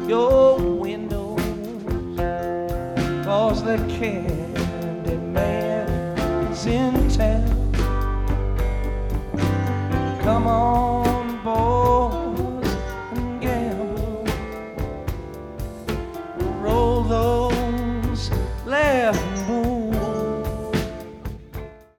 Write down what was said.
your windows, 'cause the candy man's in town.